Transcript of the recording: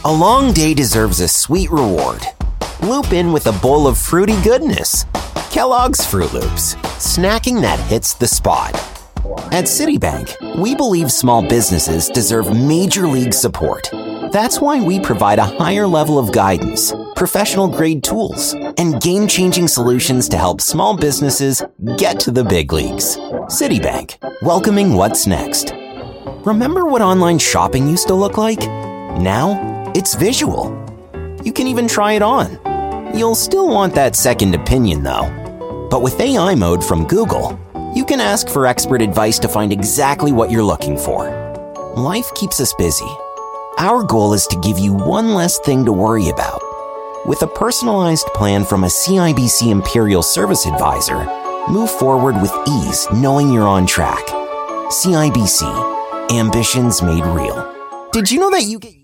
A long day deserves a sweet reward. Loop in with a bowl of fruity goodness. Kellogg's Fruit Loops, snacking that hits the spot. At Citibank, we believe small businesses deserve major league support. That's why we provide a higher level of guidance, professional-grade tools, and game-changing solutions to help small businesses get to the big leagues. Citibank, welcoming what's next. Remember what online shopping used to look like? Now, it's visual. You can even try it on. You'll still want that second opinion, though. But with AI Mode from Google, you can ask for expert advice to find exactly what you're looking for. Life keeps us busy. Our goal is to give you one less thing to worry about. With a personalized plan from a CIBC Imperial Service Advisor, move forward with ease knowing you're on track. CIBC. Ambitions made real. Did you know that you get